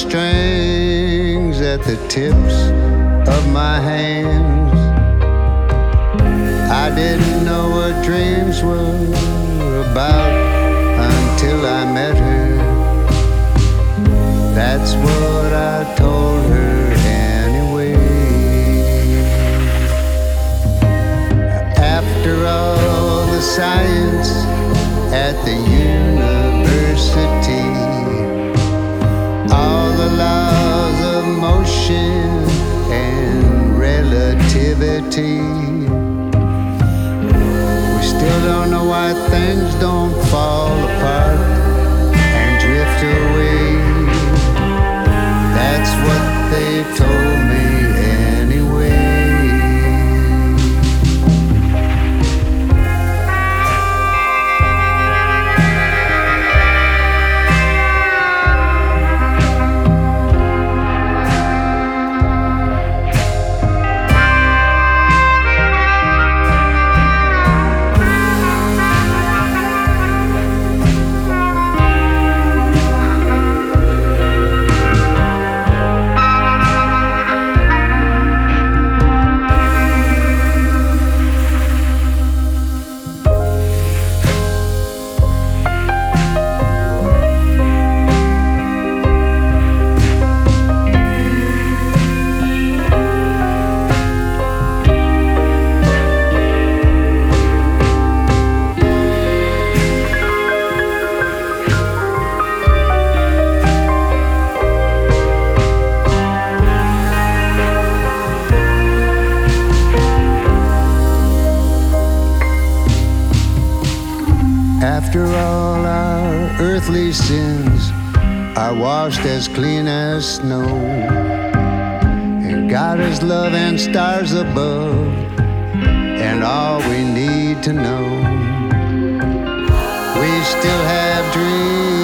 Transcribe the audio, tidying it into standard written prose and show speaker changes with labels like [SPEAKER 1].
[SPEAKER 1] strings at the tips of my hands. I didn't know what dreams were about until I met her. That's what I told her anyway. After all the science at the university, all the laws of motion and relativity, we still don't know why things don't fall apart and drift away. That's what they told me anyway. After all our earthly sins are washed as clean as snow, and God is love and stars above, and all we need to know, we still have dreams